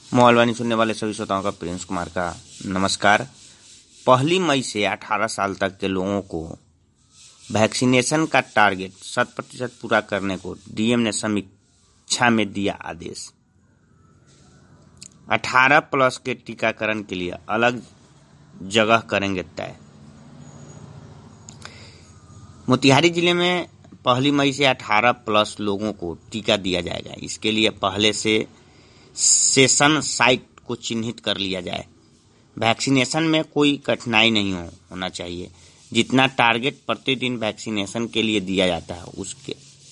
Mobile सुनने वाले सभी श्रोताओं का प्रिंस कुमार का नमस्कार। 1 मई से 18 साल तक के लोगों को वैक्सीनेशन का टारगेट 100% पूरा करने को डीएम ने समीक्षा में दिया आदेश। 18 प्लस के टीकाकरण के लिए अलग जगह करेंगे तय। मोतिहारी जिले में 1 मई से 18 प्लस लोगों को टीका दिया जाएगा। इसके लिए पहले से सेशन साइट को चिन्हित कर लिया जाए। वैक्सीनेशन में कोई कठिनाई नहीं होना चाहिए। जितना टारगेट प्रतिदिन वैक्सीनेशन के लिए दिया जाता है उसके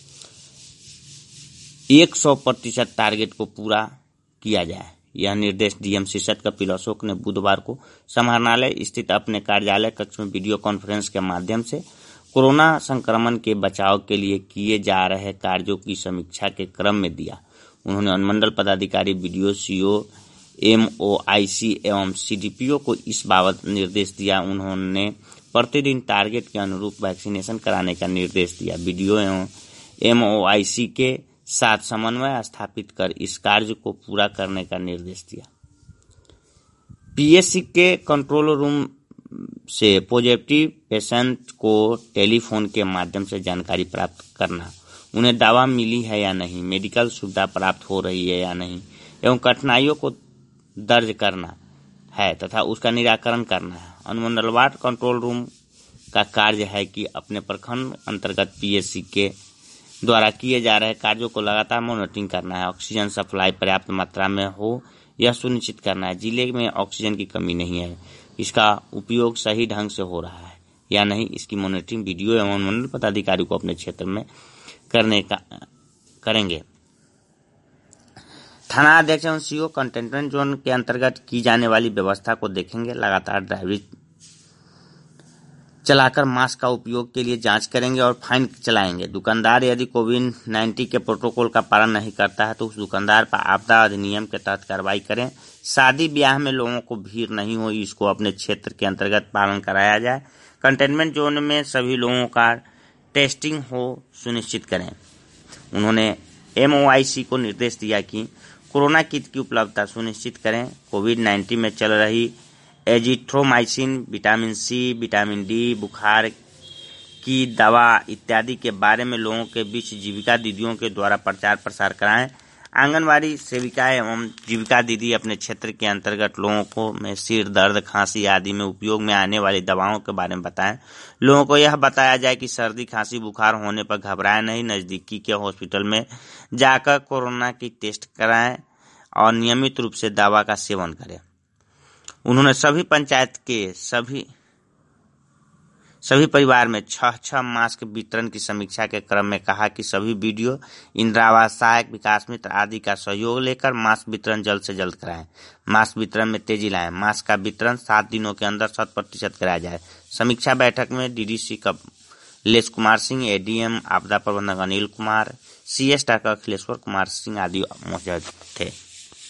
100% टारगेट को पूरा किया जाए। यह निर्देश डीएम शीर्षत कपिल अशोक ने बुधवार को समाहरणालय स्थित अपने कार्यालय कक्ष में वीडियो कॉन्फ्रेंस के माध्यम से कोरोना संक्रमण के बचाव के लिए किए जा रहे कार्यों की समीक्षा के क्रम में दिया। उन्होंने अनुमंडल पदाधिकारी, बीडीओ, सीओ, एमओआईसी एवं सीडीपीओ को इस बाबत निर्देश दिया। उन्होंने प्रतिदिन टारगेट के अनुरूप वैक्सीनेशन कराने का निर्देश दिया। बीडीओ एवं एमओआईसी के साथ समन्वय स्थापित कर इस कार्य को पूरा करने का निर्देश दिया। पीएससी के कंट्रोल रूम से पॉजिटिव पेशेंट को टेलीफोन के माध्यम से जानकारी प्राप्त करना, उन्हें दवा मिली है या नहीं, मेडिकल सुविधा प्राप्त हो रही है या नहीं एवं कठिनाइयों को दर्ज करना है तथा उसका निराकरण करना है। अनुमंडलवार कंट्रोल रूम का कार्य है कि अपने प्रखंड अंतर्गत पीएससी के द्वारा किए जा रहे कार्यों को लगातार मॉनिटरिंग करना है। ऑक्सीजन सप्लाई पर्याप्त मात्रा में हो यह सुनिश्चित करना है। जिले में ऑक्सीजन की कमी नहीं है, इसका उपयोग सही ढंग से हो रहा है या नहीं, इसकी मॉनिटरिंग बीडीओ एवं अनुमंडल पदाधिकारी को अपने क्षेत्र में करेंगे। थाना अध्यक्ष एवं सीओ कंटेनमेंट जोन के अंतर्गत की जाने वाली व्यवस्था को देखेंगे। लगातार ड्राइवरी चलाकर मास्क का उपयोग के लिए जांच करेंगे और फाइन चलाएंगे। दुकानदार यदि कोविड-19 के प्रोटोकॉल का पालन नहीं करता है तो उस दुकानदार पर आपदा अधिनियम के तहत कार्रवाई करें। शादी ब्याह में लोगों को भीड़ नहीं हो, इसको अपने क्षेत्र के अंतर्गत पालन कराया जाए। कंटेनमेंट जोन में सभी लोगों का टेस्टिंग हो सुनिश्चित करें। उन्होंने एमओआईसी को निर्देश दिया कि कोरोना किट की उपलब्धता सुनिश्चित करें। कोविड-19 में चल रही azithromycin, vitamin C, vitamin D, बुखार की दवा इत्यादि के बारे में लोगों के बीच जीविका दीदियों के द्वारा प्रचार प्रसार कराएं। आंगनवाड़ी सेविका एवं जीविका दीदी अपने क्षेत्र के अंतर्गत लोगों को में सिर दर्द, खांसी आदि में उपयोग में आने वाली दवाओं के बारे में बताएं। लोगों को यह बताया जाए कि सर्दी, खांसी, बुखार होने पर घबराएं नहीं, नजदीकी के हॉस्पिटल में जाकर कोरोना की टेस्ट कराएं और नियमित रूप से दवा का सेवन करें। उन्होंने सभी पंचायत के सभी परिवार में 6 मास्क वितरण की समीक्षा के क्रम में कहा कि सभी बीडीओ, इंदिरा आवास सहायक, विकास मित्र आदि का सहयोग लेकर मास्क वितरण जल्द से जल्द कराएं। मास्क वितरण में तेजी लाएं। मास्क का वितरण 7 दिनों के अंदर 100% कराया जाए। समीक्षा बैठक में डीडीसी कमलेश कुमार सिंह, एडीएम आपदा प्रबंधक अनिल कुमार, सीएस डॉक्टर अखिलेश्वर कुमार सिंह आदि मौजूद थे।